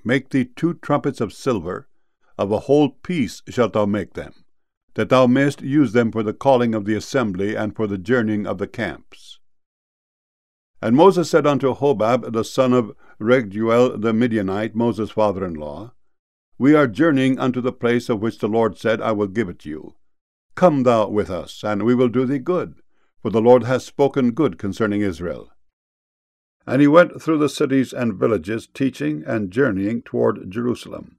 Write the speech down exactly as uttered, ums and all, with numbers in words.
make thee two trumpets of silver, of a whole piece shalt thou make them, that thou mayest use them for the calling of the assembly, and for the journeying of the camps. And Moses said unto Hobab the son of Reguel the Midianite, Moses' father-in-law, We are journeying unto the place of which the Lord said, I will give it you. Come thou with us, and we will do thee good, for the Lord hath spoken good concerning Israel. And he went through the cities and villages, teaching and journeying toward Jerusalem.